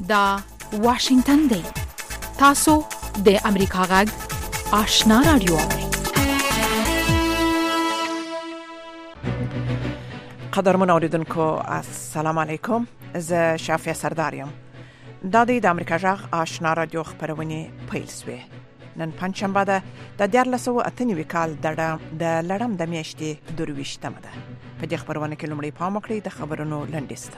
دا واشنگتن دی. تاسو د امریکا غږ آشنا رادیو. قدرمن اوریدونکو السلام علیکم. زه شافیه سرداریم. دا د امریکا غږ آشنا رادیو خبرونه پیل شوه. نن پنځشنبه ده د 1498 کال د لړم د میاشتې 22مه ده. په دې خبرونه کې لومړی پام وکړئ د خبرونو لنډیسته.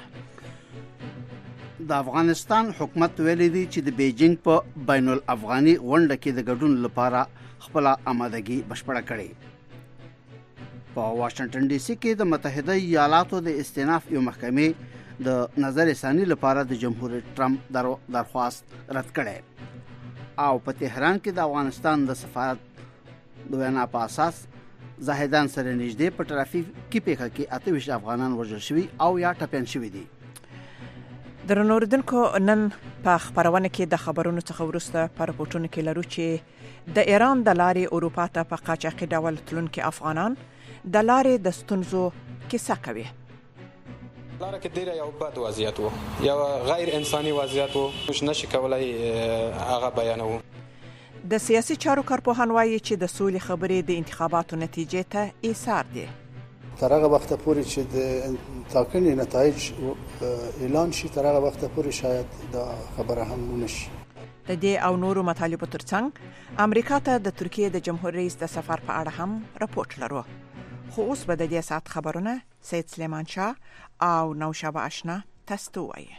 د افغانستان حکومت ویلي دی چې د بیجینګ په بین الافغاني غونډه کې د ګډون لپاره خپل آمادګي بشپړه کړې. په واشنگټن ډي سي کې د متحده ایالاتو د استئناف یو محکمې د نظر ثاني لپاره د جمهور ټرمپ درخواست رد کړي او په تهران کې د افغانستان د سفارت د وینا په اساس زاهدان سره نږدې په ټرافیکي پیښه کې 28 افغانان وژل شوي او یا ټپيان شوي دي. درنوردونکو نن په خبرونه کې د خبرونو څخه وروسته پر پورتونو کې لرو چې د ایران د لارې اروپا ته په قاچاقي ډول تلونکي افغانان د لارې د ستونزو کیسه کوي. لاره کې ډیره یو بد وضعیت وو، یو غیر انساني وضعیت وو، نشي کولای هغه بیانو. د سیاسي چارو کارپوهان وایي چې د سولې خبرې د انتخاباتو نتیجې ته ایثار دي. تر هغه وخت پورې چې د ټاکنې نتایج اعلان شي تر هغه وخت پورې شاید دا خبره هم ونشي. د دې او نورو مطالبو ترڅنګ امریکا ته د ترکیې د جمهور رئیس د سفر په اړه هم راپورټ لرو. خو اوس به د دې ساعت خبرونه سید سلیمان شاه او نوشابه آشنا تاسو وایي.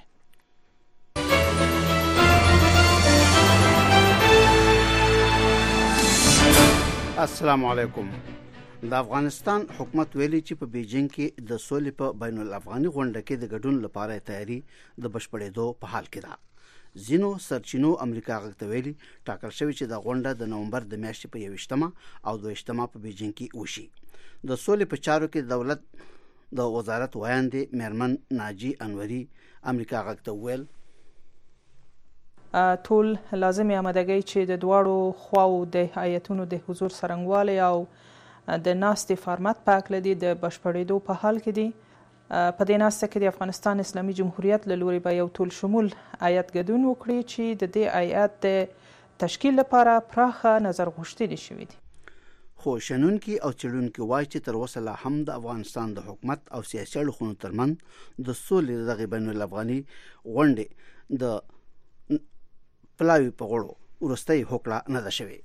السلام علیکم. د افغانستان حکومت ویلي چې په بیجینګ کې د سولې په بین الافغاني غونډه کې د ګډون لپاره تیاری د بشپړېدو په حال کې ده. زینو سرچینو امریکا غږ ته ویلي ټاکل شوی چې د غونډه د نومبر د میاشتې په 21مه او 22مه په بیجینګ کې وشي. د سولې په چارو کې دولت د وزارت وایاندې میرمن ناجی انوري امریکا غږ ته ویل ټول لازمي آمادګۍ چې د دواړو خواو د هیئتونو د حضور څرنګوالی او د ناستې فارمت په هکله دي د بشپړېدو په حال کې دي. په دې ناسته کې د افغانستان اسلامي جمهوریت له لوري به یو ټول شمول هیئت ګډون وکړي چې د دې هیئت د تشکیل لپاره پراخه نظر غوښتنې شوې دي. خو شنونکي او څېړونکي وایي چې تر اوسه لا هم د افغانستان د حکومت او سیاسي اړخونو ترمنځ د سولې دغه بین الافغاني غونډې د پلاوي په غړو وروستۍ هوکړه نه ده شوې.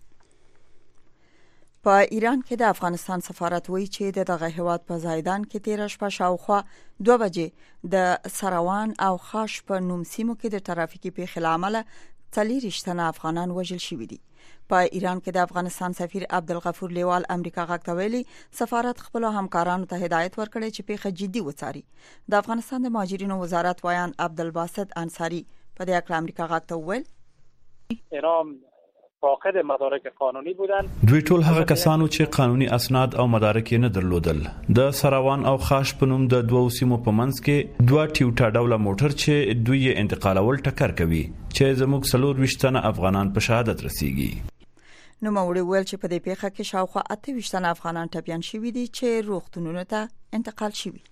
په ایران کې د افغانستان سفارت وایي چې دغه هیواد په زایدان کې 13 شپه شاوخوا 2 بجې د سروان او خاش په نوم سیمو کې د ټرافیکي پیښې له امله 40 تنه افغانان وژل شوي دي. په ایران کې د افغانستان سفیر عبدالغفور لیوال امریکا غږ ته ویلي سفارت خپل همکارانو ته هدایت ورکړي چې پیښه جدي وڅاري. د افغانستان د مهاجرینو وزارت وایان عبدالباسط انصاری په دې اړه امریکا غږ ته وویل ایران فاقد مدارک قانونی بودن. دوی ټول هغه کسانو چې قانوني اسناد او مدارک یې نه درلودل. د سروان او خاش په نوم د دوو سیمو په منځ کې 2 ټیوټا ډوله موټر چې دوی یې انتقالول ټکر کوي چې زموږ 24 تنه افغانان په شهادت رسیږي. نو موري ویل چې په دې پیښه کې شاوخوا 28 تنه افغانان ټپيان شوي دي چې روغتونونو ته انتقال شوي.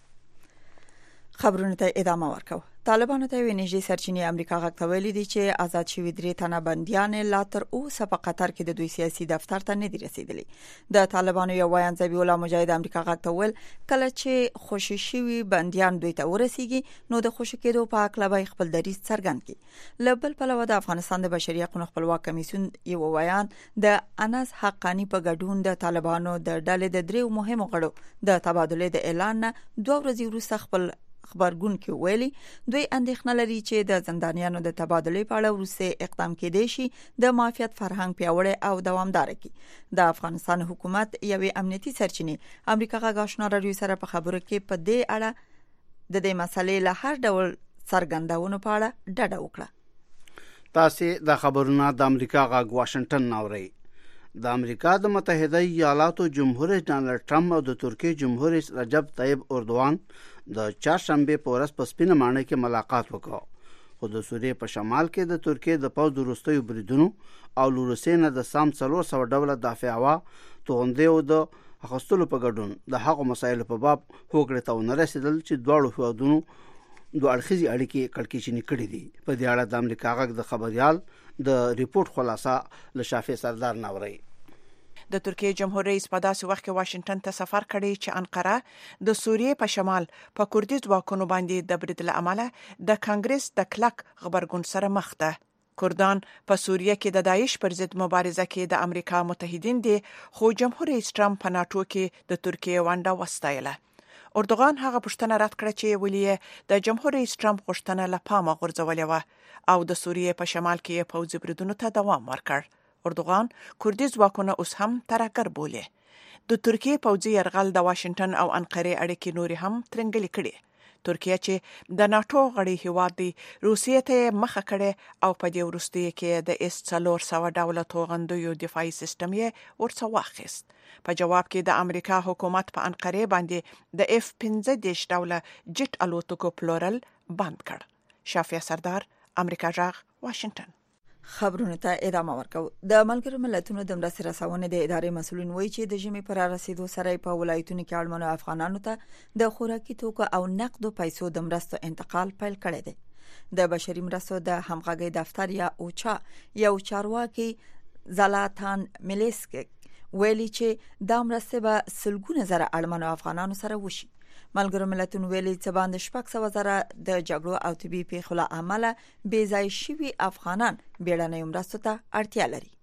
خبرونه ته ادامه ورکوه. طالبانو ته وینځي سرچینې امریکا غږ ته ویلي دي چې آزاد شوي 3 تنه بنديان لا تر اوسه په قطر کې د دوی سیاسي دفتر ته نه دي رسیدلي. د طالبانو یو وایان ذبیح الله مجاهد امریکا غږ ته ویل کله چې خوشي شوي بنديان دوی ته ورسیږي نو د خوشي کېدو په اړه به خپل دریځ څرګند کړي. لبل پلوه د افغانستان د بشري حقوقو خپلواک کمیسیون یو وایان د انس حقانی په ګډون د طالبانو د ډلې د 3 مهمو غړو د تبادله د اعلان 2 ورځې وروسته خپل خبرګون کې ویلي دوی اندېښنه لري چې د زندانیانو د تبادله په اړه وروسته اقدام کېدای شي د مافیات فرهنګ پیاوړی او دوامدار کړي. د افغانستان حکومت یوې امنیتي سرچینې امریکا غږ آشنا رادیو سره په خبرو کې په دې اړه د دې مسلې له هر ډول څرګندونو په اړه ډاډه وکړه. تاسو د خبرونو د امریکا غږ واشنگټن ناوړي. د امریکا د متحده ایالاتو جمهور رئیس ډانلډ ټرمپ او د ترکیې جمهور رئیس رجب طیب اردوغان د چهارشنبه په ورځ په سپینه ماڼۍ کې ملاقات وکړ. خو د سوریې په شمال کې د ترکیې د پوځ وروستیو بریدونو او روسیې نه د سام 400 ډوله دافع هوا توغندې او د اخستلو په ګډون د هغو مسایلو په باب هوکړې ته ونه رسیدل چې دواړو هیوادونو دوه اړخیزې اړیکې کړکېچنې کړې دي. په دې اړه د امریکا غږ د خبريال د ریپورت خلاصه له شافع سردار ناوري. د ترکیه جمهور رئیس په داسې وخت کې واشنگټن ته سفر کړی چې انقره د سوریې په شمال په کردي ځواکونو باندې د برید له امله د کانګرس د کلک غبرګون سره مخ ده. کردان په سوریه کې د داعش پر ضد مبارزه کې د امریکا متحدین دي، خو جمهور رئیس ټرمپ په ناتو کې د ترکیه ونډه وستایله. اردوغان هغه پوښتنه رد کړه چې ولې د جمهور رئیس ټرمپ غوښتنه له پامه غورځولې وه او د سوریې په شمال کې پوځي بریدونو ته دوام ورکړ. اردوغان کردي ځواکونه اوس هم ترهګر بولي. د ترکیه پوځي یرغل د واشنگټن او انقرې اړیکې نورې هم ترنګلې کړې. ترکیه چې د ناتو غړي هیواد دی روسیې ته مخه کړې او په دې وروستیو کې د S-400 ډوله توغندیو دفاعي سیستم یې ورڅخه واخیست. په جواب کې د امریکا حکومت په انقرې باندې د F-15 ډوله جټ الوتکو پلورل بند کړ. شافع سردار، امریکا غږ، واشنگټن. خبرونه ته ادامه ورکو. د ملګرو ملتونو د مرستې رسونې د ادارې مسؤلین وایي چې د ژمي پر رسیدو سره په ولایتونو کې اړمنو افغانانو ته د خوراکي توکو او نقدو پیسو د مرستو انتقال پیل کړی دی. د بشري مرستو د همغږي دفتر یا اوچا یو چارواکي زلاتان ملیسک ویلي چې دا مرستې به سلګونه زره اړمنو افغانانو سره وشي. ملګرو ملتونو ویلي چې باندې 600 زره د جګړو او طبي پیښو له امله بې ځای شوي افغانان بیړنۍ مرستو ته اړتیا لري.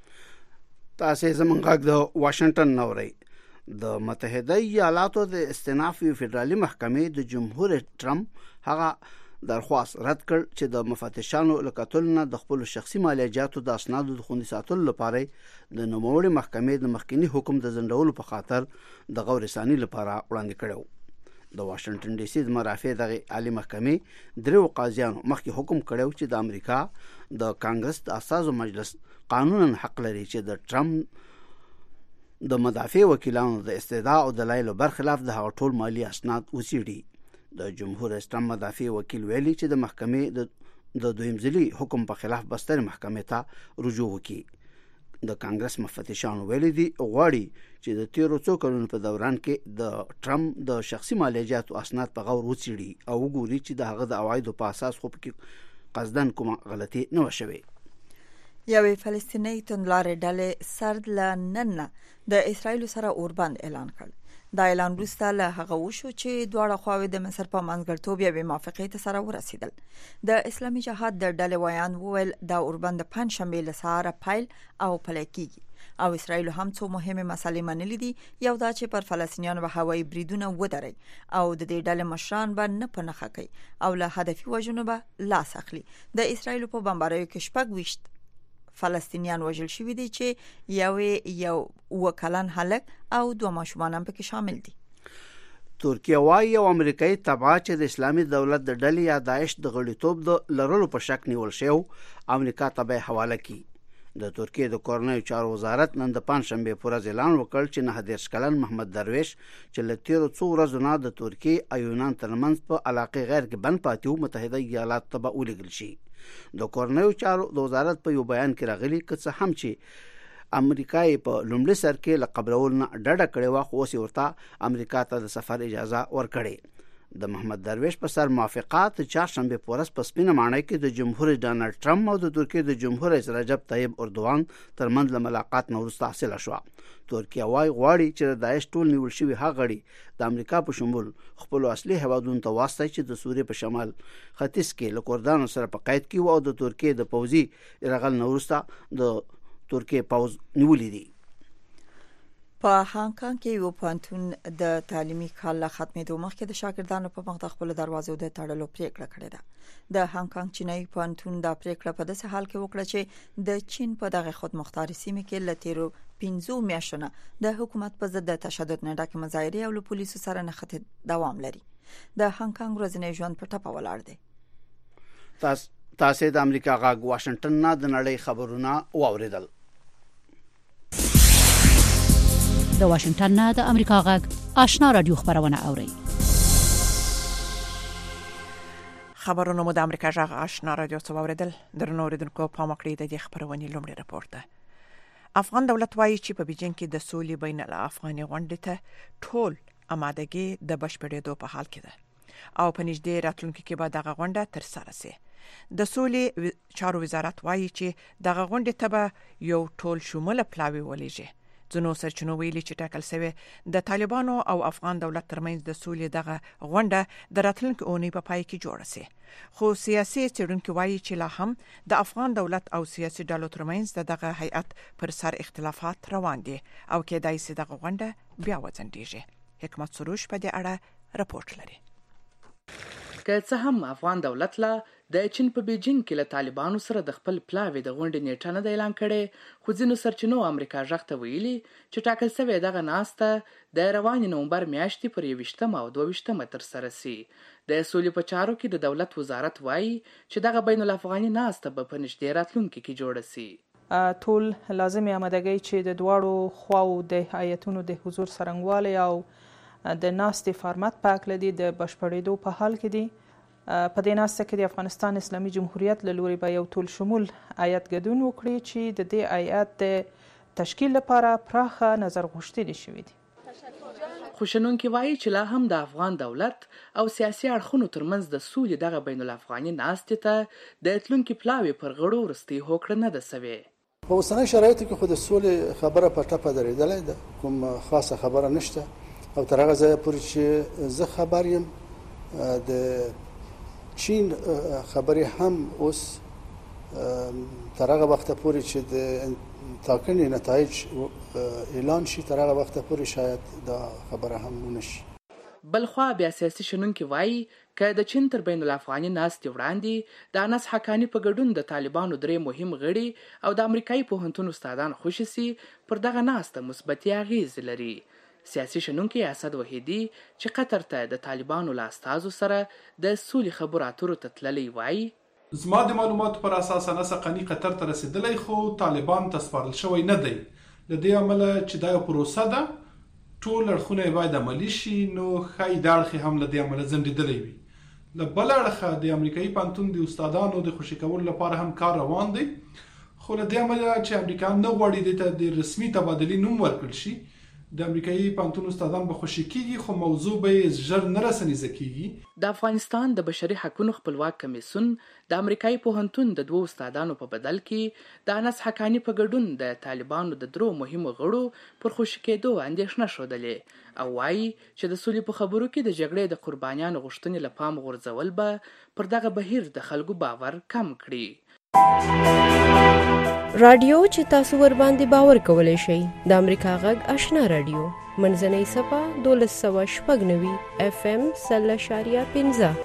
تاسو زمونږ غږ د واشنگټن نوري. د متحده ایالاتو د استئناف فدرالي محکمې د جمهور ټرمپ هغه درخواست رد کړ چې د مفتشانو لکتلنه د خپل شخصي مالیاتو د اسنادو د خوندي ساتلو لپاره د نوموړي محکمې د مخکنی حکم د ځنډولو په خاطر د غور رساني لپاره وړاندې کړو. د واشنگټن ډي سي د مرافع د عالی محکمې درو قاضیانو مخکې حکم کړو چې د امریکا د کانګرس د اساسو مجلس قانونا حق لري چې د ټرمپ د مدافع وکیلانو د استدعا او دلایلو برخلاف د هغه ټول مالی اسناد وڅېړي. د جمهور رئیس ټرمپ مدافع وکیل ویلي چې د محکمې د دویم ځلي حکم په خلاف بستر محکمې ته رجوع وکړي. د کانګرس مفتشان ویلي دي غواړي چې د تیرو څو کلونو په دوران کې د ټرمپ د شخصي مالیاتو اسناد په غور وڅېړي او وګوري چې د هغه د عوایدو په اساس خو پکې قصدن کومه غلطي نه وشوي. یوې فلسطینی توندلارې ډلې سرد لنن د اسرایل سره اوربند اعلان کړ. دا اعلان وروسته له هغه وشو چې دواړه خواوې د مصر په منځګړیتوب یوې موافقې ته سره ورسېدل. د اسلامي جهاد د ډلې ویان وویل دا اوربند د پنځشنبې له سهاره پیل او پلی کیږي او اسرایل هم څو مهمه مسلې منلې دي. یو دا چې پر فلسطینیانو به هوایي بریدونه ودري او د دې ډلې مشران به نه پنهخه کوي او له هدفي وژنو به لاس اخلي. د اسرایل په بمباریو کې 26 فلسطینیان وژل شوي دي چې یو وکلن هلک او 2 ماشومان هم پکې شامل دي. ترکیه وايي یو امریکایي تبع چې د اسلامي دولت د ډلې یا داعش د غړیتوب د لرلو په شک نیول شو امریکا ته به حواله کړي. د ترکیه د کورنیو چارو وزارت نن د پنځشنبه پر ورځ اعلان وکړ چې 19 کلن محمد درویش چې له تیرو څو ورځو نه د ترکیه او یونان ترمنځ په علاقه غیر کې بند پاتې متحده ایالات ته به ولېږل شي. د کورنیو چارو د وزارت په یو بیان کې راغلي چې هم چې امریکا په لومړي سر کې لقبرول نه ډډه کړې و خو اوس ورته امریکا ته د سفر اجازه ورکړې. د محمد درویش په سر موافقات چهارشنبه په ورځ په سپینه ماڼۍ کې د جمهور رئیس ډانلډ ټرمپ او د ترکیه د جمهور رئیس رجب طیب اردوغان ترمنځ له ملاقات نه وروسته حاصله شوه. ترکیه وايي غواړي چې د داعش ټول نیول شوي هغه غړي د امریکا په شمول خپل اصلي هیوادونو ته واستوي چې د سوریې په شمال ختیځ کې له کردانو سره په قید کې او د ترکیه د پوځي یرغل نه وروسته د ترکیه پوځ نیولې دي. په هانګ کانګ کې یو پانتون د تعلیمي کال له ختمېدو مخکې د شاګردانو په مخ د خپل دروازو د تړلو پریکړه کړې ده. د هانګ کانګ چینایي پانتون دا پریکړه په داسې حال کې وکړه چې د چین په دغه خودمختاري سیمه کې له تیرو 15 میاشتو د حکومت په ضد د تشدد نه ډکه مظاهرې او له پولیسو سره نښتې دوام لري. د هانګ کانګ ورځنی ژوند په ټپه ولاړ دی. تاسو د امریکا غږ واشنگټن نه د نړۍ خبرونه واوریدل. د واشنگټن نه د امریکا غږ آشنا رادیو خبرونه اوري. خبرونه مو د امریکا غږ آشنا رادیو څخه اوریدل. درنو اوریدونکو په مکړې د دې خبرونه لومړی راپور ده. افغان دولت وايي چې په بیجینګ کې د سولې بین الافغاني غونډې ته ټول آمادګي د بشپړېدو په حال کې ده. او په نږدې راتلونکي کې به دغه غونډه ترسره شي. د سولې چارو وزارت وایي چې دغه غونډې ته به یو ټول شموله پلاوی ولېږي. ځینو سرچینو ویلي چې ټاکل شوی د طالبانو او افغان دولت ترمنځ د سولې دغه غونډه د راتلونکي اونۍ په پای کې جوړه شي. خو سیاسي څېړونکي وایي چې لا هم د افغان دولت او سیاسي ډلو ترمنځ دغه هیئت پر سر اختلافات روان دي او کېدای شي دغه غونډه بیا وځنډیږي. حکمت سروش په دې اړه راپورټ لري. که څه هم افغان دولت لا د چین په بیجینګ کې له طالبانو سره د خپل پلاوی د غونډې نیټه نه اعلان کړي، خو ځینو سرچینو امریکا ژغ ته ویلي چې ټاکل شوی دغه ناسته د روانې نومبر میاشتې پر 21 او 22 ترسره شي. د سولې په چارو کې د دولت وزارت وایي چې دغه بین الافغاني ناسته به په نږدې راتلونکي کې جوړه شي. ټول لازمي آمادګۍ چې د دواړو خواو د هیئتونو د حضور څرنګوالی او د ناستې فارمت په هکله دي د بشپړېدو په حال کې دي. په دې ناسته کې د افغانستان اسلامي جمهوریت له لوري به یو ټول شمول هیئت ګډون وکړي چې د دې هیئت د تشکیل لپاره پراخه نظر غوښتنې شوي دي. خو شنونکي وایي چې لا هم د افغان دولت او سیاسي اړخونو ترمنځ د سولې دغه بین الافغاني ناستې ته د تلونکي پلاوی پر غړو وروستۍ هوکړه نه ده سوې. په اوسنۍ شرایطو کې خو د سولې خبره په ټپه درېدلې ده، کوم خاصه خبره نشته او تر هغه ځایه پورې چې زه خبر یم د چین خبرې هم اوس تر هغه وخته پورې چې د ټاکنې نتایج اعلان شي تر هغه وخته پورې شاید دا خبره هم ونشي. بلخوا بیا سیاسي شنونکي وایي که د چین تر بین الافغاني ناستې وړاندې د انس حقاني په ګډون د طالبانو 3 مهم غړي او د امریکایي پوهنتون استادان خوشي سي، پر دغه ناسته مثبتې اغیزې لري. سیاسي شنونکي اسد وحیدي چې قطر ته د طالبانو له استازو سره د سولې خبرو اترو ته تللی وایي زما د معلوماتو پر اساس انس حقاني قطر ته رسیدلی، خو طالبان ته سپارل شوی نه دی. له دې امله چې دا یو پروسه ده ټول اړخونه یې باید عملي شي، نو ښایي دا اړخ هم له دې امله ځنډېدلی وي. له بل اړخه د امریکایي پوهنتون د استادانو د خوشي کولو لپاره هم کار روان دی، خو له دې امله چې امریکایان نه غواړي دې ته د رسمي تبادلې نوم ورکړل شي، د امریکایي پوهنتون استادان به خوشي کیږي، خو موضوع به ژر نه رسنیزه کیږي. د افغانستان د بشري حقوقو خپلواک کمیسیون د امریکایي پوهنتون د 2 استادانو په بدل کې د انس حقاني په ګډون د طالبانو د 3 مهمو غړو پر خوشي کېدو اندېښنه ښودلې او وایي چې د سولې په خبرو کې د جګړې د قربانیانو غوښتنې له پام غورځول به پر دغه بهیر د خلکو باور کم کړي. رادیو چې تاسو ور باندې باور کولای شئ د امریکا غږ آشنا رادیو منځنۍ صفه 1290 FM 0.15.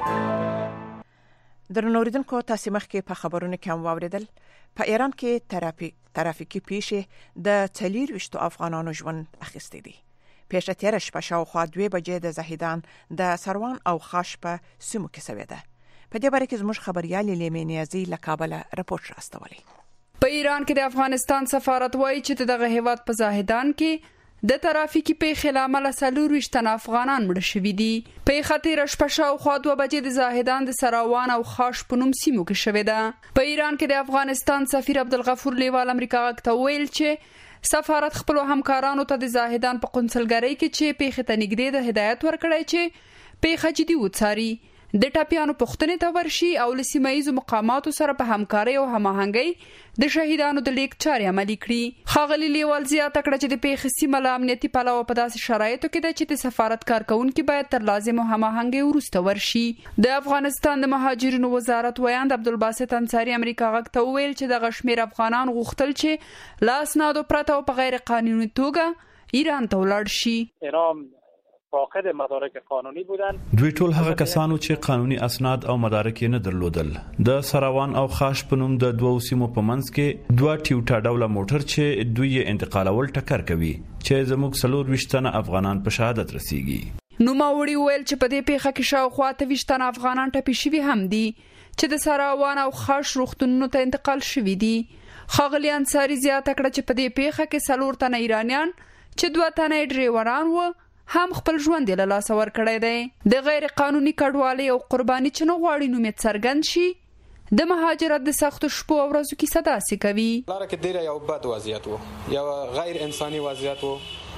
درنوریدونکو تاسو مخکې په خبرونو کې هم واوریدل په ایران کې ترافیکي پیښې د 24 افغانانو ژوند اخیستی دي. پیښه تیر شپه شاوخوا 2 بجې د زاهدان د سروان او خاش په سیمو کې شوې ده. په دې باره کې زموږ خبريال لیمې نیازي له کابل راپورټ راستولی. په ایران کې د افغانستان سفارت وایي چې دغه هیواد په زاهدان کې د ترافیکي پیښې له امله 24 تنه افغانان مړه شوي دي. پیښه تېره شپه شاوخوا 2 بجې د زاهدان د سراوان او خاش په نوم سیمو کې شوې ده. په ایران کې د افغانستان سفیر عبدالغفور لیوال امریکا غږ ته ویل چې سفارت خپل همکارانو ته د زاهدان په قونسلګرۍ کې چې پیښې ته نږدې د هدایت ورکړی چې پیښه جدي وڅاري، د ټاپیانو پوښتنې ته ورشي او له سیمه ییزو مقاماتو سره په همکارۍ او هماهنګۍ د شهیدانو د لیک چارې عملي کړي. ښاغلي لیوال زیاته کړه چې د پیښې سیمه له امنیتي پلوه په داسې شرایطو کې ده چې د سفارت کارکوونکي باید تر لازمو هماهنګۍ وروسته ورشي. د افغانستان د مهاجرینو وزارت ویاند عبدالباسط انصاري امریکا غږ ته وویل چې دغه شمېر افغانان غوښتل چې له اسنادو پرته او په غیر قانوني توګه ایران ته ولاړ شي. فاقد مدارک قانونی بودن. دوی ټول هغه کسانو چې قانوني اسناد او مدارک یې نه درلودل. د سراوان او خاش په نوم د 2 سیمو په منځ کې 2 ټیوټا ډوله موټر چې دوی یې انتقالول ټکر کوي چې زموږ 24 تنه افغانان په شهادت رسیږي. نوموړي ویل چې په دې پیښه کې شاوخوا 23 تنه افغانان ټپي شوي هم دي چې د سراوان او خاش روغتونونو ته انتقال شوي دي. ښاغلي انصاري زیاته کړه چې په دې پیښه کې 4 تنه ایرانیان چې 2 تنه ډریوران و هم خپل ژوند له لاسه ورکړی دی. د غیر قانوني کډوالۍ او قرباني چې نه غواړي نوم یې څرګند شي د مهاجرت د سختو شپو او ورځو کیسه داسې کوي. لاره کې ډېره یو بد وضعیت و، یو غیر انساني وضعیت و.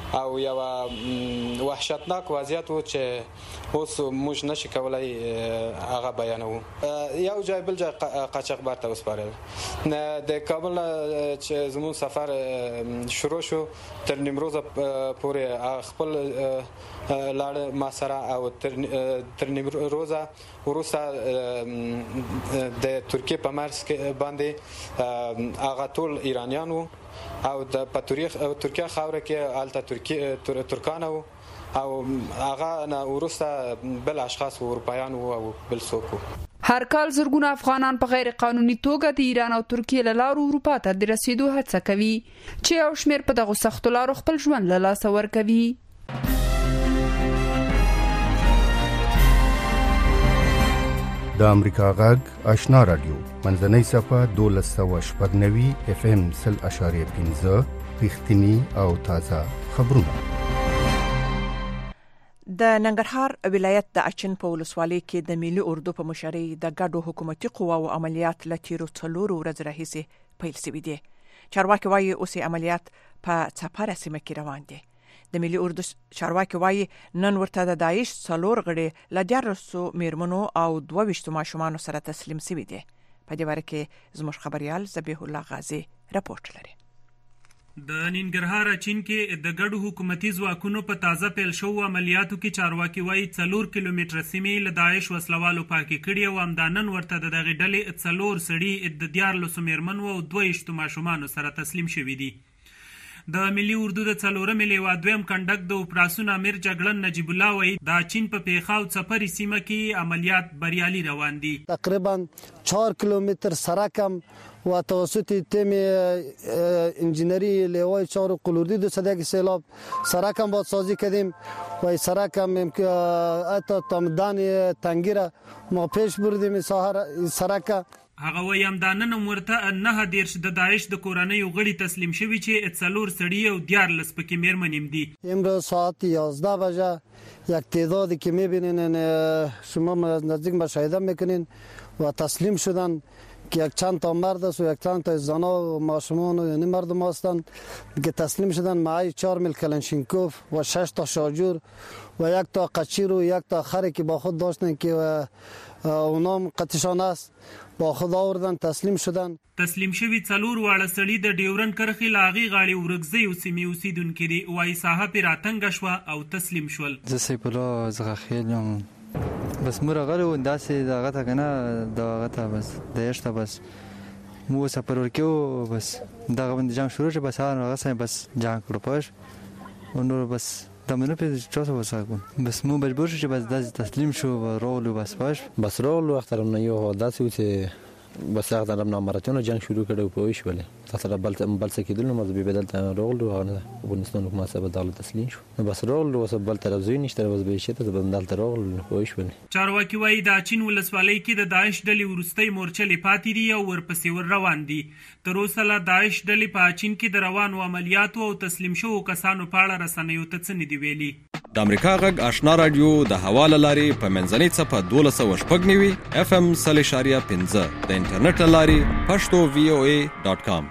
او یو وحشتناک وضعیت و چې اوس موږ نشي کولای هغه بیانو. یو ځای بل ځای قاچاقبر ته وسپارل. د کابل چې زموږ سفر شروع شو تر نیمروز پورې خپل لاړ ما سره او تر نیمروز وروسته د ترکیه په مرز کې باندې هغه ټول ایرانیان وو او د ترکیه خاوره کې الته ترکان وو او هغه نه وروسته بل اشخاص اروپایان وو او بل څوک وو. هر کال زرګونه افغانان په غیر قانوني توګه د ایران او ترکیه له لارو اروپا ته د رسیدو هڅه کوي چې یو شمېر په دغو سختو لارو خپل ژوند له لاسه ورکوي. د امریکا غږ آشنا رادیو منځنۍ صفحه 1290 FM 0.5 رښتینی او تازه خبرونه. د ننګرهار ولایت د اچن په ولسوالۍ کې د ملي اردو په مشرۍ د ګډو حکومتي قواو عملیات له تیرو 4 ورځې راهیسې پیل شوي دي. چارواکي وایي اوس عملیات په څپاره سیمه کې روان دي. د ملي اردو چارواکي وایي نن ورته د داعش 4 غړي له 14 میرمنو او 22 ماشومانو سره تسلیم شوي دي. په دې باره کې زموږ خبريال ذبیح الله غازی راپورټ لري. د ننګرهار اچین کې د ګډو حکومتي ځواکونو په تازه پیل شوو عملیاتو کې چارواکي وایي 4 کیلومتره سیمې له داعش وسلوالو پاکې کړي او همدانن ورته د دغې ډلې 4 سړي د 14 میرمنو او 22 ماشومانو سره تسلیم شوي دي. د ملي اردو د 4مې لیوا دویم کنډک د اپراسیون امیر جګړن نجیب الله وایي د چین په پیښاو څپري سیمه کې عملیات بریالي روان دي. تقریبا 4 کیلومتر سرکم و توسط تیم انجینری لیوای 4 قلوردی دو صدق سیلاب سرکم بازسازی کردیم و سرکم حتی تامدان تنگیره ما پیش بردیم سرکه. هغه وایي همدانن ورته 9 د داعش د کورنیو غړي تسلیم شوي چې 4 سړي او 14 پکې میرمنې دي. امروز ساعت 11 بجه یک تعدادی که میبینین شما نزدیک مشاهده میکنین و تسلیم شدن که یک چند تا مرد است و یک چند تا زنا و ماشومان و یعنی مردم هستند که تسلیم شدن. معای 4 میل کلنشینکوف و 6 تا شاجور و 1 تا قچیر و 1 تا خری که با خود داشتن که اونام قطشان است با خود آوردن تسلیم شدن. تسلیم شوي 4 واړه سړي د ډیورن کرښې لاغي غاړي ورګزي او سیمې اوسیدونکي دي. وایي ساحه پې راتنګه شوه او تسلیم شول. زه سیف الله زغخیل یم بس مو راغلی و داسې دغه ته که نه دغه ته بس د یشته بس مو سفر ورکیو بس دغه باندې جنګ شروع شو بس هغه سره بس جنګ کړو پوه او نور بس دمنه په چا څه وساګم بس مو مجبور شو چې بس داسې تسلیم شو و راغلو بس پوه بس راغلو اخترم نه یو داسې و چې بس هغه د نامراتونو جنگ شروع کړو په ویش ولې تاسو بل څه کېدل نو مزه به بدل ته راغلو هغه افغانستان حکومت سره بدل تسلیم شو نو بس راغلو وسه بل طرف زوی نشته بس به شته بدل ته راغلو په ویش ولې. چارواکي وایي د چین ولسوالۍ کې د داعش ډلې ورستۍ مورچلې پاتې دي او ورپسې ور روان دي. تر اوسه لا داعش ډلې په چین کې د روانو عملیاتو او تسلیم شوو کسانو په اړه رسنیو ته څه نه دي ویلي. د امریکا غږ آشنا رادیو د حواله لاري په منځنۍ صفحه 1290 FM 0.5 د انټرنیټ لاري pashto.voa.com.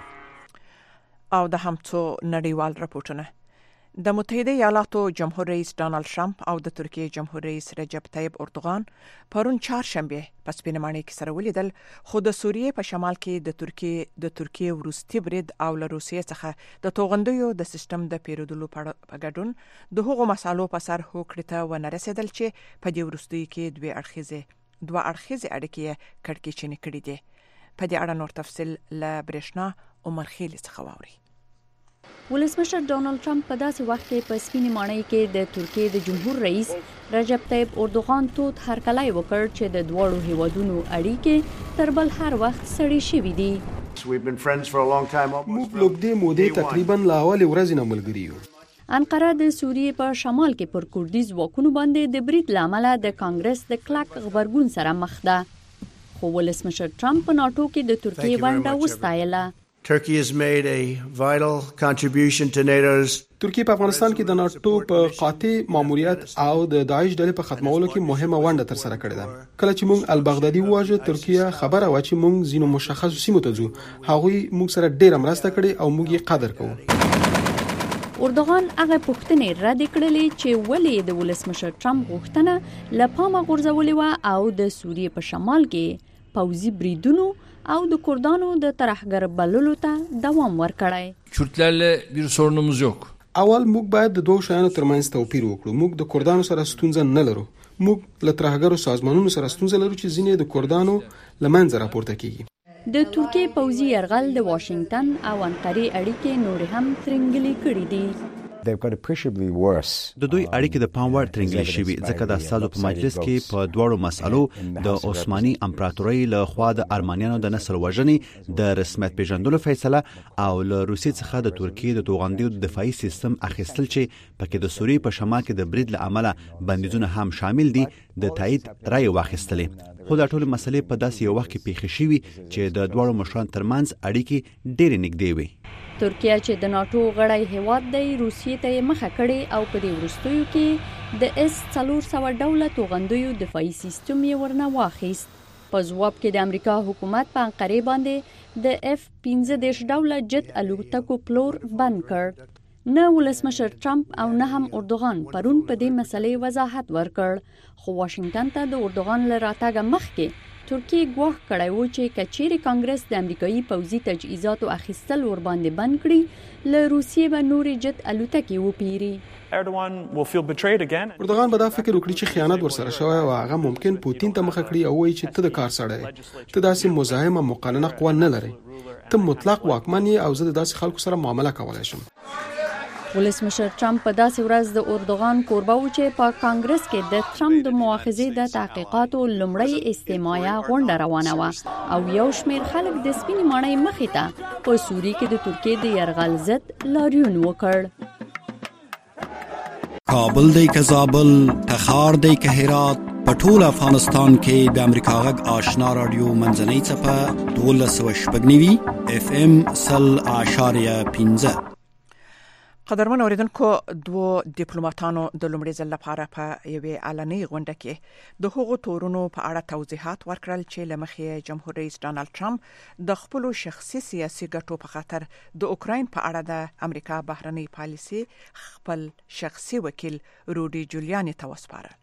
او د همڅو نړیوال راپورټونه. د متحده ایالاتو جمهور رئیس ډانلډ ټرمپ او د ترکیه جمهور رئیس رجب طیب اردوغان پرون چهارشنبه په سپینمانۍ کې سره ولیدل خو د سوریې په شمال کې د ترکیه وروستي برید او له روسیې څخه د توغندیو د سیستم د پیرودلو په ګډون د هغو مسالو په سر هوکړې ته ونه رسېدل چې په دې وروستیو کې دوه اړخیزې اړیکې کړکېچنې کړي دي. په دې اړه نور تفصیل له برېښنا عمر خیلی څخه واوري. ولسمشر ډانلډ ټرمپ په داسې وخت کې په سپینې ماڼۍ کې د ترکیې د جمهور رئیس رجب طیب اردوغان توت هرکلی وکړ چې د دواړو هیوادونو اړیکې تر بل هر وخت سړې شوي دي. موږ لږ مودې تقریبا له اولې ورځې نه ملګري یو. انقره د سوریې په شمال کې پر کردي ځواکونو باندې د برید له امله د کانګرس د کلک غبرګون سره مخ ده. خو ولسمشر ټرمپ په ناټو کې د ترکیې ونډه وستایله. Turkey has made a vital contribution to NATO's. ترکیه په افغانستان کې د ناټو په قاطع ماموریت او د داعش ډلې په ختمولو کې مهمه ونډه تر سره کړې ده. کله چې موږ البغدادي واژه ترکیه خبره و چې موږ زینو مشخص سیمو ته ځو هغوی موږ سره ډېر مرسته کړې او موږ یې قدر کوو. اردوغان هغه پوښتنې رد کړلې چې ولې د ولسمشر ټرمپ غوښتنه له پامه غورځولې وه او د سوریې په شمال کې پوځي بریدونو او د کردانو د ترهګر بللو ته دوام ورکړی. Kürtlerle bir sorunumuz yok. اول موږ باید د دوه شیانو ترمنځ توپیر وکړو. موږ د کردانو سره ستونزه نه لرو. موږ له ترهګرو سازمانونو سره ستونزه لرو چې ځینې د کردانو له منځه راپورته کیږي. د ترکیې پوځي یرغل د واشنگټن او انقرې اړیکې نورې هم ترنګلې کړې دي. د دوی اړیکې د پام وړ ترنګلې شوي ځکه د استازو په مجلس کې په دواړو مسألو د عثماني امپراتورۍ له خوا د ارمنیانو د نسل وژنې د رسمیت پیژندلو فیصله او له روسیې څخه د ترکیې د توغندیو د دفاعي سیستم اخیستل چې پکې د سوریې په شمال کې د برید له امله بندیزونه هم شامل دي د تایید رای واخیستلې. خو دا ټول مسلې په داسې یو وخت کې پیښې شوي چې د دواړو مشرانو ترمنځ اړیکې ډېرې نږدې وي. ترکیه چې د ناتو غړی هیواد دی روسیې ته مخه کړې او په دې وروستیو کې د S-400 ډوله توغندیو دفاعي سیستم یې ورنه واخیست. په ځواب کې د امریکا حکومت په انقرې باندې د F-15 ډوله جت الوتکو پلور بند کړ. نه ولسمشر ټرمپ او نه هم اردوغان پرون په دې مسلې وضاحت ورکړ. خو واشنگټن ته د اردوغان له راتګه مخکې ترکیه ګواښ کړی و چې کچېرې کانګرس د امریکایي پوځي تجهیزاتو اخیستل ورباندې بند کړي له روسیې به نورې جت الوتکې وپیري. اردوغان به دا فکر وکړي چې خیانت ورسره شوی او هغه ممکن پوتین ته مخه کړي او وایي چې ته د کار سړی ته داسې مزاحمه مقننه قوه نه لري، ته مطلق واکمن یې او زه د داسې خلکو سره معامله کولی شم. ولسمشر ټرمپ په داسې ورځ د اردوغان کوربه و چې په کانګرس کې د ټرمپ د مؤاخذې د تحقیقاتو لومړی استماعیه غونډه روانه وه او یو شمېر خلک د سپینې ماڼۍ مخې ته په سوریې کې د ترکیې د یرغل ضد لاریون وکړ. کابل دی که زابل، تخار دی که هرات، په ټول افغانستان کې د امریکا غږ آشنا رادیو منځنۍ څپه 1290 FM 100.5. قدرمن اوریدونکو، دوه ډیپلوماټانو د لومړي ځل لپاره په یوې اعلاني غونډه کې د هغو تورونو په اړه توضیحات ورکړل چې له مخې جمهور رئیس ډانلډ ټرمپ د خپل شخصي سیاسي ګټو په خاطر د اوکراین په اړه د امریکا بهرنۍ پالیسي خپل شخصي وکیل روډي جولیاني ته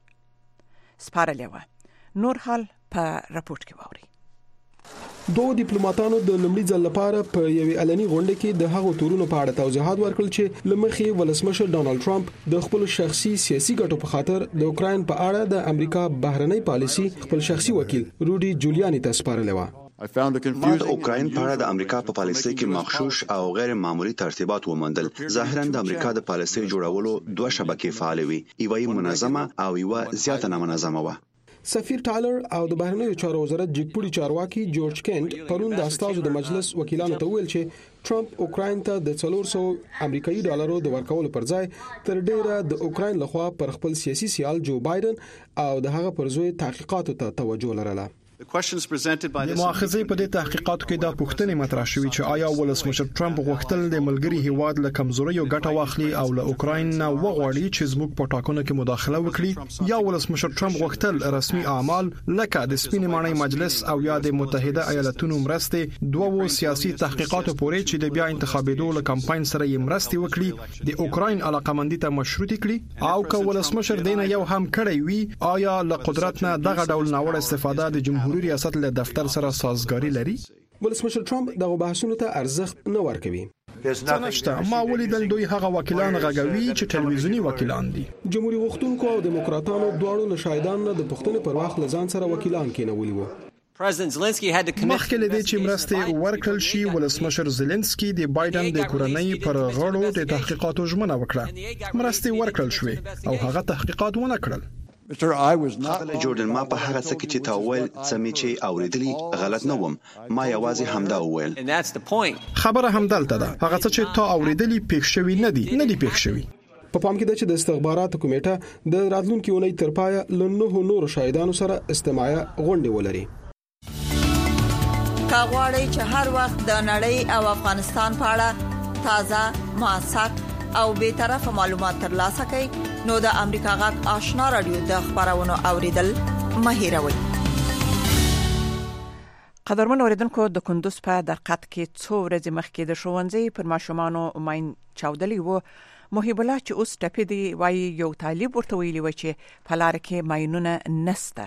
سپارلې وه. نور حال په راپورټ کې واورئ. دوه ډیپلوماټانو د لومړي ځل لپاره په یوې اعلاني غونډه کې د هغو تورونو په اړه توضیحات ورکړل چې لمخې ولسمشر ډانلډ ټرمپ د خپل شخصي سیاسي ګټو په خاطر د اوکراین په اړه د امریکا بهرنۍ پالیسي خپل شخصي وکیل روډي جولیاني ته سپارلې و. ما د اوکراین په اړه د امریکا په پالیسي کې مغشوش او غیر معمولی ترتیبات وموندل. ظاهرا د امریکا د پالیسي جوړولو دوه شبکې فعال وي، یوه منظمه او یوه زیاته نامنظمه و. سفیر ټایلر او د بهرنیو چارو وزارت جګپوړي چارواکي جورج کینټ پرون د استازو د مجلس وکیلانو ته ویل چې ټرمپ اوکراین ته د 400 امریکایي ډالرو د ورکولو پر ځای تر ډیره د اوکراین لخوا پر خپل سیاسي سیال جو بایدن او د هغه پر ځای تحقیقاتو ته توجه لرله. د مؤاخذې په دې تحقیقاتو کې دا پوښتنې مطرح شوې چې آیا ولسمشر ټرمپ غوښتل د ملګری هیواد له کمزوریو ګټه واخلي او له اوکراین نه وغواړي چې زموږ په ټاکنو کې مداخله وکړي، یا ولسمشر ټرمپ غوښتل رسمي اعمال لکه د سپینې ماڼۍ مجلس او یا د متحده ایالاتونو مرستې دوه سیاسي تحقیقاتو پورې چې د بیا انتخابېدو له کمپاین سره یې مرستې وکړي د اوکراین علاقمندي ته مشروطي کړي، او که ولسمشر دینه یو هم کړی وي آیا له قدرت نه دغه ډول ناوړه استفاده د جمهوریت ریاست له دفتر سره سازګاری لري؟ ولسمشر ټرمپ دغه بحثونو ته ارزښت نه ورکوي. څنګه ما ولیدل دوی هغه وکیلان غږوي چې ټلویزیونی وکیلان دي. جمهوریت غوښتونکو او دیموکراتانو دواړو له شاهدانو د پښتنې پر وخت لزان سره وکیلان کېنولي وو. مخکې له دې چې مرستې ورکړل شي، ولسمشر زيلنسکي د بایدن د کورنۍ پر غړو د تحقیقاتو ژمنه وکړه. مرستې ورکړل شوې او هغه تحقیقات ونه کړل. جوردن، ما په هغه څه کې چې تا وویل څه مې چې اوریدلی غلط نه وم، ما یوازې همدا وویل. خبره همدلته ده، هغه څه چې تا اوریدلی پېښ شوی نه دي پېښ شوی. په پام کې ده چې د استخباراتو کمیټه د راتلونکي اونۍ تر پایه له 9 نورو شاهدانو سره استماعیه غونډه ولري. کاغوري چې هر وخت د نړۍ او افغانستان په اړه تازه، موثق او به طرفه معلومات ترلاسه کړئ، نو د امریکا غږ آشنا رادیو د خبرونو اوریدل مه هېروئ. قدرمن اوریدونکو، د کندوز په درقد کې څو ورځې مخکې د ښوونځي پر ماشومانو ماین چاودلې وو. محب الله چې اوس ټپې دی وایي یو طالب ورته ویلي و چې په لار کې ماینونه نسته.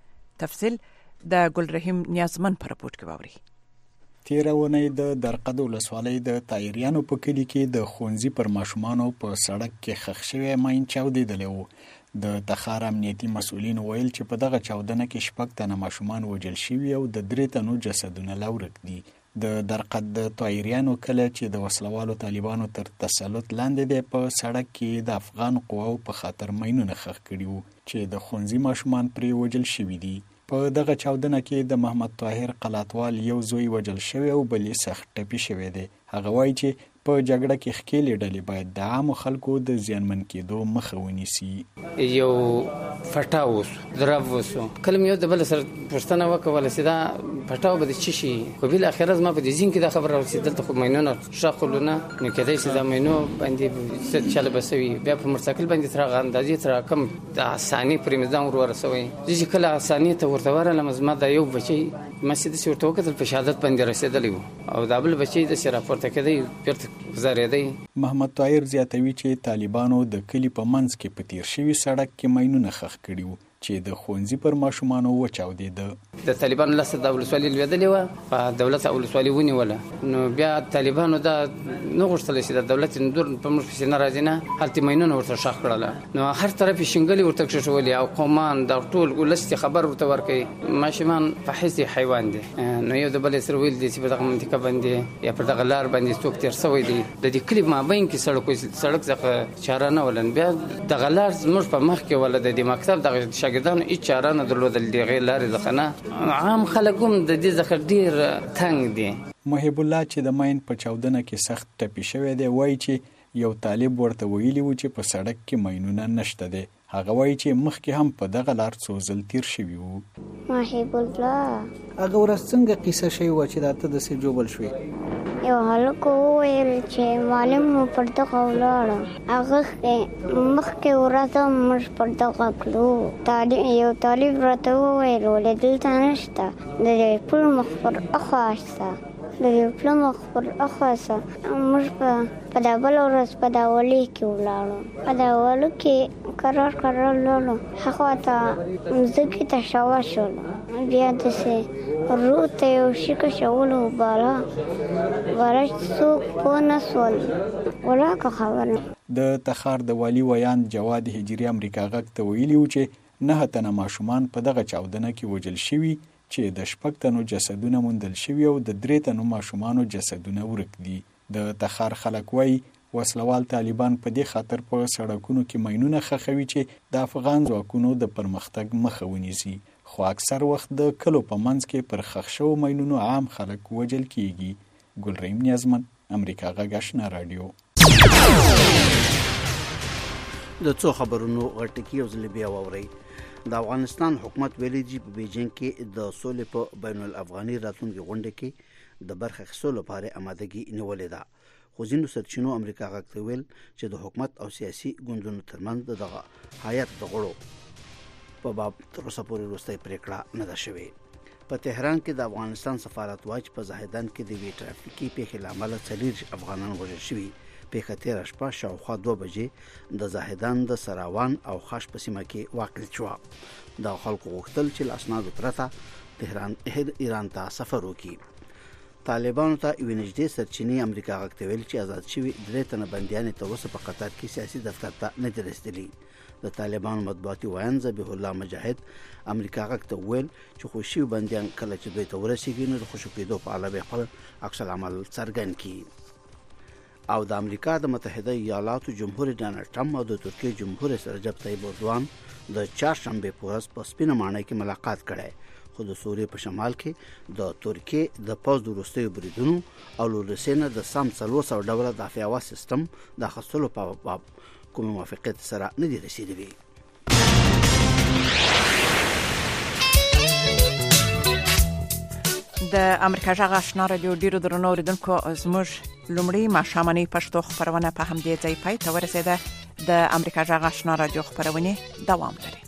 تفصیل د ګلرحیم نیازمن په راپورټ کې واوري. تیره ونې د درقد ولسوالۍ د تایریانو په کلي کې د ښوونځي پر ماشومانو په سړک کې ښخ شوی ماین چاودېدلی و. د تخار امنیتي مسؤلین ویل چې په دغه چاودنه کې 6 تنه ماشومان وژل شوي او د 3 تنو جسدونه لا ورک دي. د درقد د تایریانو کله چې د وسلوالو طالبانو تر تسلط لاندې دی په سړک کې د افغان قواو په خاطر ماینونه ښخ کړي وو چې د ښوونځي ماشومان پرې وژل شوي دي. په دغه چاودنه کې د محمد طاهر قلاتوال یو زوی وژل شوی او بل یې سخت ټپي شوی دی. هغه وایي چې په جګړه کې ښکېلې ډلې باید د عامو خلکو د زیانمن کېدو مخه ونیسي. یو فټاو وسو درب وسو کله یو د بل سره پښتنه وکوله چې دا فټاو به د چی شي خو بل اخر زما په دې ځین کې دا خبره ورسېدل ته خو مینونه شاقلونه نو کېدای چې دا مینو باندې ست چاله بسوي بیا په مرسکل باندې تر اندازې تر کم د اسانی پر میدان ورسوي چې کله اسانی ته ورته ورله مزما دا یو بچي مسجد سي ورته وکړل په شهادت باندې رسیدلی او دا بل بچي د سره پورته کېدی پرته زریدي. محمد طاهر زیاتوي چې طالبانو د کلی په منځ کې په تیر شوي سړک کې ماینونه ښخ کړي وو چې د ښوونځي پر ماشومانو وچاودېده. د طالبانو لاسته د ولسوالۍ لوېدلې وه په دولت ولسوالۍ ونیوله نو بیا طالبانو دا نه غوښتل چې د دولت نور په موږ پسې نه راځي نه هلته ماینونه ورته ښخ کړله نو هر طرف یې شنګلې ورته کښېښولې او قومان دا ټول ولس خبر ورته ورکوي ماشومان په حیث حیوان دي نو یو د بل سره ویل دي چې په دغه منطقه باندې یا پر دغه لار باندې څوک تیر شوی دی د دې کلي مابین کې سړک څخه چاره نه ولن بیا دغه لار زموږ په مخ کې ولا د مکتب دغه شاګردانو هیڅ چاره نه درلودل دغه لارې ځخنه عام خلک هم د دې ځخه ډیر تنگ دي. محب الله چې د ماین په چاودنه کې سخت ټپي شوی دی وایي چې یو طالب ورته ویلي و چې په سړک کې ماینونه نشته دی. هغه وایي چې مخکې هم په دغه لار څو ځل تیر شوي وو. محب الله هغه ورځ څنګه قصه شوې وه چې دا ته داسې جوبل شوې؟ یو هلک وویل چې معلم مو پر دغه ولاړه هغه مخکې ورځ موږ پر دغه کړو یو طالب راته وویل ولې دلته نشته د دې پل مخ پر اخوا شته د دې پل مخ پر اخوا شته موږ په دا بل ورځ په داولي کې ولاړو په داولو کې قرار لاړو هغه ته مځکې ته شاوه شولو بیا داسې روته یو شي شولو بالا څوک پوه نه شول ولاکه خبره. د تخار د والي ویاند جواد هجري امریکا غږ ته ویلي و چې 9 تنه ماشومان په دغه چاودنه کې وژل شوي چې د 6 تنو جسدونه موندل شوي او د 3 تنو ماشومانو جسدونه ورک دي. د تخار خلک وایي وسلوال طالبان په دې خاطر په سړکونو کې ماینونه ښخوي چې د افغان ځواکونو د پرمختګ مخه ونیسي خو اکثر وخت د کلو په منځ کې پر ښخ شوو ماینونو عام خلک وژل کیږي. ګلرحیم نیازمن امریکا غږ آشنا رادیو. د څو خبرونو غټکی او ځل بیا ووري. د افغانستان حکومت ویلي چې په بیجینګ کې د سولې په بین الافغاني راتلونکي غونډه کې د برخه اخیستلو لپاره آمادګي نیولې ده خو ځینو سرچینو امریکا غږ ته ویل چې د حکومت او سیاسي ګوندونو ترمنځ دغه حیات د غړو په باب تر اوسه پورې وروستۍ پریکړه نه ده شوې. په تهران کې د افغانستان سفارت واچ په زاهدان کې د وی ټرافیکي پیښې لامل 4 افغانان وژل شوي. پیښه تیره شپه شاوخوا 2 بجې د زاهدان د سراوان او خاش په سیمه کې واقع شوه. د خلکو غوښتل چې له اسنادو پرته تهران ایران ته سفر وکړي. طالبانو ته یو نږدې سرچینې امریکا غږ ته ویل چې آزاد شوي 3 تنه بندیان تر اوسه په قطر کې سیاسي دفتر ته نه دي رسېدلي. د طالبانو مطبوعاتي ویاند ذبیح الله مجاهد امریکا غږ ته ویل چې خوشي بندیان کله چې دوی ته ورسیږي نو د خوشو کېدو په اړه به خپل عکس العمل څرګند کړي. او د امریکا د متحده ایالاتو جمهور ډانلډ ټرمپ او د ترکیې جمهور رجب طیب اردوغان د چهارشنبه په ورځ په سپینه ماڼۍ کې ملاقات کړی خو د سوریې په شمال کې د ترکیې د پوځ د وروستیو بریدونو او له روسیې نه د سام 400 ډوله دفاعي هوا سیستم د اخیستلو په باب کوم موافقت سره نه دي رسیدلي. د امریکا جغ آشنا رادیو ډیرو درنو اوریدونکو زموږ لومړی ماښامنۍ پښتو خبرونه په همدې ځای پای ته ورسېده. د امریکا جغ آشنا رادیو خبرونه دوام لري.